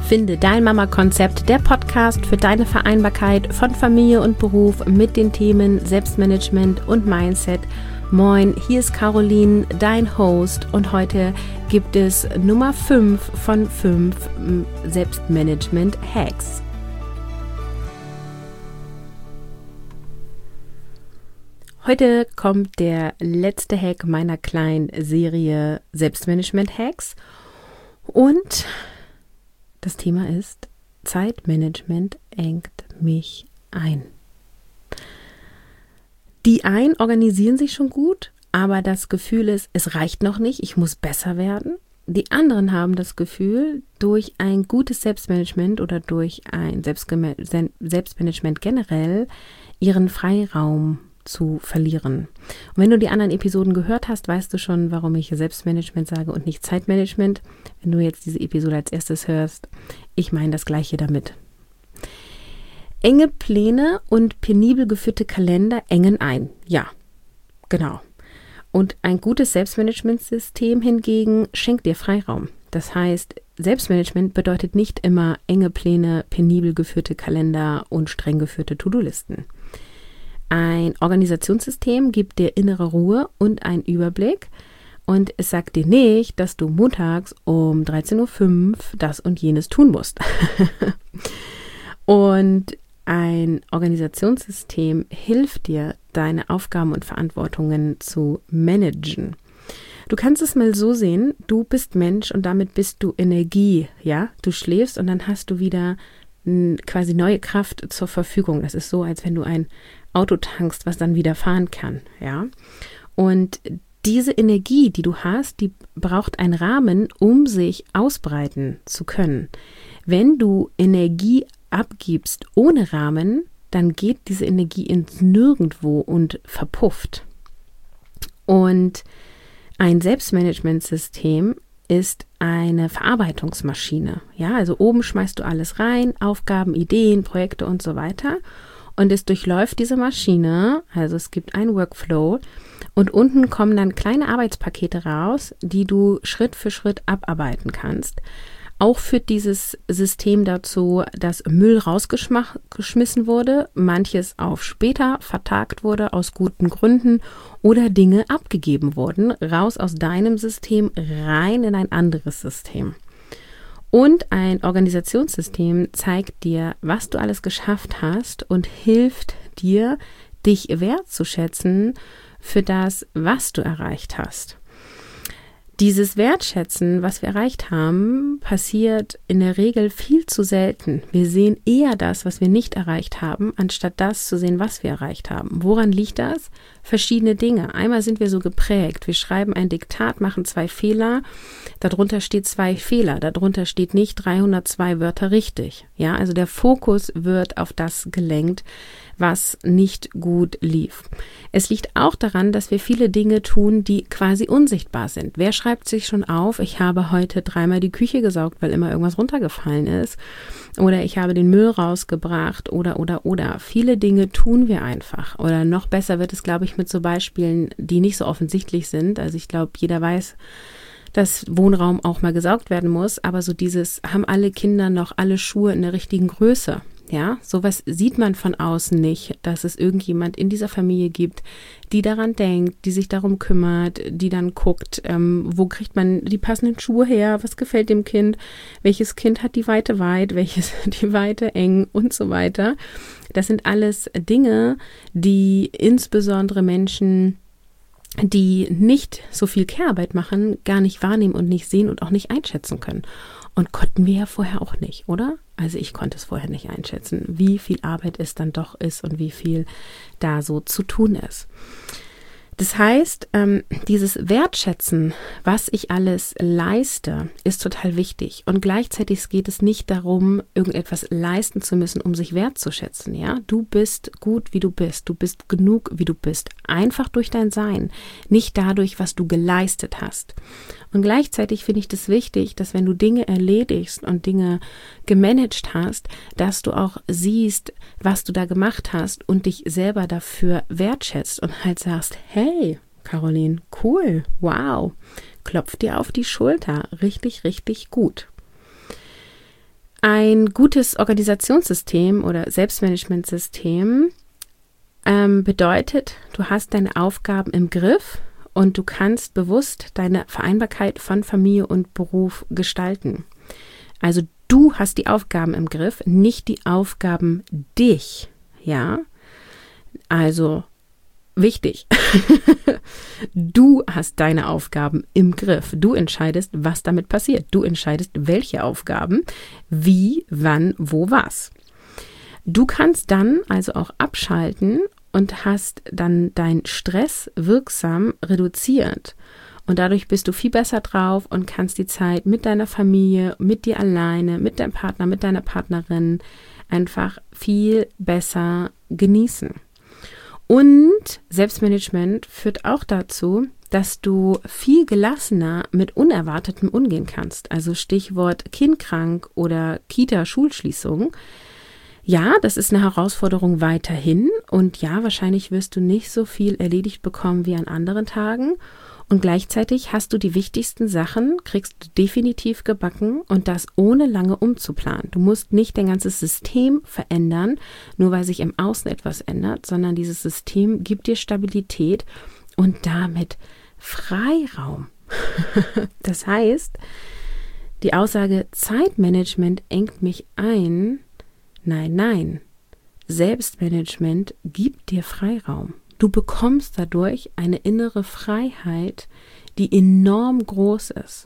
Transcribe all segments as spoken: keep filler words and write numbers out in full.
Finde dein Mama-Konzept, der Podcast für deine Vereinbarkeit von Familie und Beruf mit den Themen Selbstmanagement und Mindset. Moin, hier ist Caroline, dein Host, und heute gibt es Nummer fünf von fünf Selbstmanagement-Hacks. Heute kommt der letzte Hack meiner kleinen Serie Selbstmanagement-Hacks und das Thema ist: Zeitmanagement engt mich ein. Die einen organisieren sich schon gut, aber das Gefühl ist, es reicht noch nicht, ich muss besser werden. Die anderen haben das Gefühl, durch ein gutes Selbstmanagement oder durch ein Selbstgeme- Selbstmanagement generell ihren Freiraum zu verlieren. Und wenn du die anderen Episoden gehört hast, weißt du schon, warum ich Selbstmanagement sage und nicht Zeitmanagement. Wenn du jetzt diese Episode als erstes hörst, ich meine das Gleiche damit. Enge Pläne und penibel geführte Kalender engen ein. Ja, genau. Und ein gutes Selbstmanagementsystem hingegen schenkt dir Freiraum. Das heißt, Selbstmanagement bedeutet nicht immer enge Pläne, penibel geführte Kalender und streng geführte To-Do-Listen. Ein Organisationssystem gibt dir innere Ruhe und einen Überblick, und es sagt dir nicht, dass du montags um dreizehn Uhr fünf das und jenes tun musst. Und ein Organisationssystem hilft dir, deine Aufgaben und Verantwortungen zu managen. Du kannst es mal so sehen: Du bist Mensch und damit bist du Energie, ja? Du schläfst und dann hast du wieder quasi neue Kraft zur Verfügung. Das ist so, als wenn du ein Auto tankst, was dann wieder fahren kann, ja. Und diese Energie, die du hast, die braucht einen Rahmen, um sich ausbreiten zu können. Wenn du Energie abgibst ohne Rahmen, dann geht diese Energie ins Nirgendwo und verpufft. Und ein Selbstmanagementsystem ist eine Verarbeitungsmaschine. Ja, also oben schmeißt du alles rein, Aufgaben, Ideen, Projekte und so weiter. Und es durchläuft diese Maschine, also es gibt einen Workflow, und unten kommen dann kleine Arbeitspakete raus, die du Schritt für Schritt abarbeiten kannst. Auch führt dieses System dazu, dass Müll rausgeschmissen wurde, manches auf später vertagt wurde aus guten Gründen oder Dinge abgegeben wurden, raus aus deinem System rein in ein anderes System. Und ein Organisationssystem zeigt dir, was du alles geschafft hast und hilft dir, dich wertzuschätzen für das, was du erreicht hast. Dieses Wertschätzen, was wir erreicht haben, passiert in der Regel viel zu selten. Wir sehen eher das, was wir nicht erreicht haben, anstatt das zu sehen, was wir erreicht haben. Woran liegt das? Verschiedene Dinge. Einmal sind wir so geprägt. Wir schreiben ein Diktat, machen zwei Fehler. Darunter steht zwei Fehler. Darunter steht nicht dreihundertzwei Wörter richtig. Ja, also der Fokus wird auf das gelenkt, was nicht gut lief. Es liegt auch daran, dass wir viele Dinge tun, die quasi unsichtbar sind. Wer schreibt sich schon auf: Ich habe heute dreimal die Küche gesaugt, weil immer irgendwas runtergefallen ist, oder ich habe den Müll rausgebracht, oder, oder, oder. Viele Dinge tun wir einfach. Oder noch besser wird es, glaube ich, mit so Beispielen, die nicht so offensichtlich sind. Also ich glaube, jeder weiß, dass Wohnraum auch mal gesaugt werden muss, aber so dieses: Haben alle Kinder noch alle Schuhe in der richtigen Größe? Ja, sowas sieht man von außen nicht, dass es irgendjemand in dieser Familie gibt, die daran denkt, die sich darum kümmert, die dann guckt, ähm, wo kriegt man die passenden Schuhe her, was gefällt dem Kind, welches Kind hat die Weite weit, welches die Weite eng und so weiter. Das sind alles Dinge, die insbesondere Menschen, die nicht so viel Care-Arbeit machen, gar nicht wahrnehmen und nicht sehen und auch nicht einschätzen können. Und konnten wir ja vorher auch nicht, oder? Also ich konnte es vorher nicht einschätzen, wie viel Arbeit es dann doch ist und wie viel da so zu tun ist. Das heißt, ähm, dieses Wertschätzen, was ich alles leiste, ist total wichtig. Und gleichzeitig geht es nicht darum, irgendetwas leisten zu müssen, um sich wertzuschätzen. Ja, du bist gut, wie du bist. Du bist genug, wie du bist. Einfach durch dein Sein, nicht dadurch, was du geleistet hast. Und gleichzeitig finde ich das wichtig, dass wenn du Dinge erledigst und Dinge gemanagt hast, dass du auch siehst, was du da gemacht hast und dich selber dafür wertschätzt und halt sagst: Hey, Caroline, cool, wow, klopf dir auf die Schulter, richtig, richtig gut. Ein gutes Organisationssystem oder Selbstmanagementsystem ähm, bedeutet, du hast deine Aufgaben im Griff und du kannst bewusst deine Vereinbarkeit von Familie und Beruf gestalten. Also du hast die Aufgaben im Griff, nicht die Aufgaben dich, ja? Also wichtig, du hast deine Aufgaben im Griff. Du entscheidest, was damit passiert. Du entscheidest, welche Aufgaben, wie, wann, wo, was. Du kannst dann also auch abschalten und hast dann deinen Stress wirksam reduziert. Und dadurch bist du viel besser drauf und kannst die Zeit mit deiner Familie, mit dir alleine, mit deinem Partner, mit deiner Partnerin einfach viel besser genießen. Und Selbstmanagement führt auch dazu, dass du viel gelassener mit Unerwartetem umgehen kannst. Also Stichwort Kind krank oder Kita-Schulschließung. Ja, das ist eine Herausforderung weiterhin. Und ja, wahrscheinlich wirst du nicht so viel erledigt bekommen wie an anderen Tagen. Und gleichzeitig hast du die wichtigsten Sachen, kriegst du definitiv gebacken und das ohne lange umzuplanen. Du musst nicht dein ganzes System verändern, nur weil sich im Außen etwas ändert, sondern dieses System gibt dir Stabilität und damit Freiraum. Das heißt, die Aussage Zeitmanagement engt mich ein, nein, nein, Selbstmanagement gibt dir Freiraum. Du bekommst dadurch eine innere Freiheit, die enorm groß ist.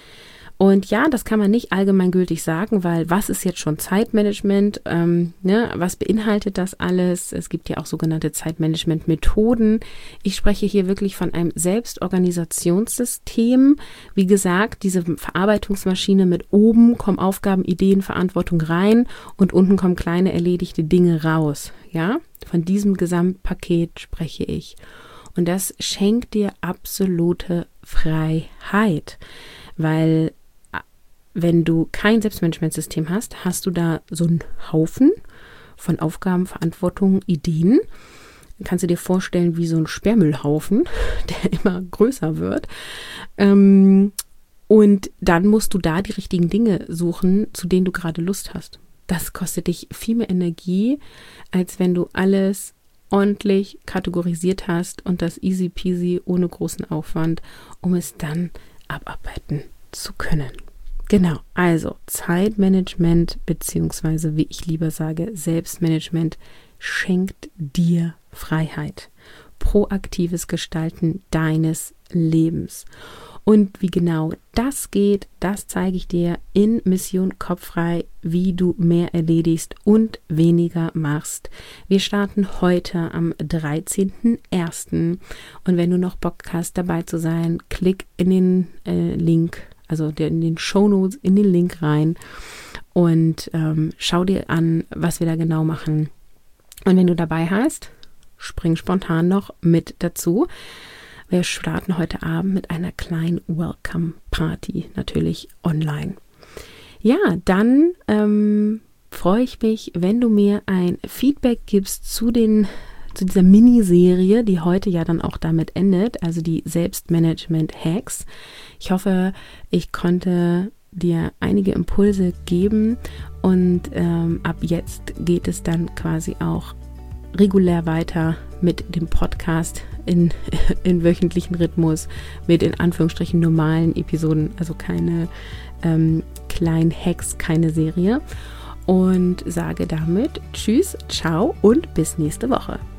Und ja, das kann man nicht allgemeingültig sagen, weil was ist jetzt schon Zeitmanagement? Ähm, ne? Was beinhaltet das alles? Es gibt ja auch sogenannte Zeitmanagement-Methoden. Ich spreche hier wirklich von einem Selbstorganisationssystem. Wie gesagt, diese Verarbeitungsmaschine mit oben kommen Aufgaben, Ideen, Verantwortung rein und unten kommen kleine erledigte Dinge raus. Ja, von diesem Gesamtpaket spreche ich. Und das schenkt dir absolute Freiheit, weil wenn du kein Selbstmanagementsystem hast, hast du da so einen Haufen von Aufgaben, Verantwortung, Ideen. Kannst du dir vorstellen wie so ein Sperrmüllhaufen, der immer größer wird. Und dann musst du da die richtigen Dinge suchen, zu denen du gerade Lust hast. Das kostet dich viel mehr Energie, als wenn du alles ordentlich kategorisiert hast und das easy peasy ohne großen Aufwand, um es dann abarbeiten zu können. Genau, also Zeitmanagement beziehungsweise, wie ich lieber sage, Selbstmanagement schenkt dir Freiheit. Proaktives Gestalten deines Lebens. Und wie genau das geht, das zeige ich dir in Mission Kopffrei, wie du mehr erledigst und weniger machst. Wir starten heute am dreizehnten ersten und wenn du noch Bock hast, dabei zu sein, klick in den äh, Link, also der, in den Shownotes, in den Link rein und ähm, schau dir an, was wir da genau machen. Und wenn du dabei hast, spring spontan noch mit dazu. Wir starten heute Abend mit einer kleinen Welcome-Party, natürlich online. Ja, dann ähm, freue ich mich, wenn du mir ein Feedback gibst zu, den, zu dieser Miniserie, die heute ja dann auch damit endet, also die Selbstmanagement-Hacks. Ich hoffe, ich konnte dir einige Impulse geben und ähm, ab jetzt geht es dann quasi auch regulär weiter mit dem Podcast in, in wöchentlichen Rhythmus, mit in Anführungsstrichen normalen Episoden, also keine ähm, kleinen Hacks, keine Serie. Und sage damit Tschüss, ciao und bis nächste Woche.